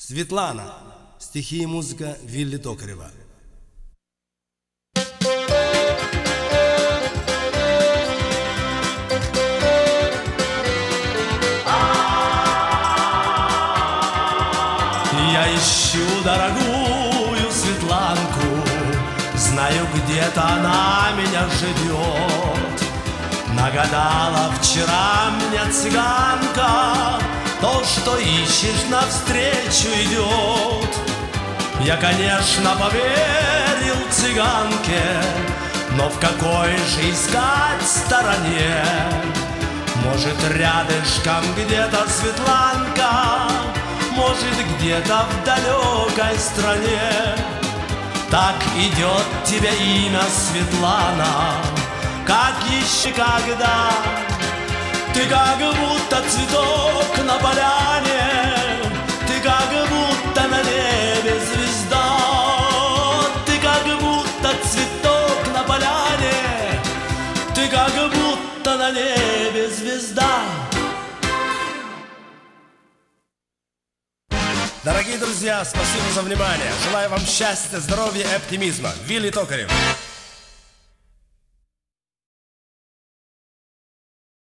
Светлана. Стихи и музыка Вилли Токарева. Я ищу дорогую Светланку, знаю, где-то она меня ждет. Нагадала вчера мне цыганка, то, что ищешь, навстречу идет. Я, конечно, поверил цыганке, но в какой же искать стороне? Может, рядышком где-то Светланка, может, где-то в далекой стране. Так идет тебе имя Светлана, как еще когда. Ты как будто цветок на поляне, ты как будто на небе звезда. Ты как будто цветок на поляне, ты как будто на небе звезда. Дорогие друзья, спасибо за внимание. Желаю вам счастья, здоровья и оптимизма. Вилли Токарев.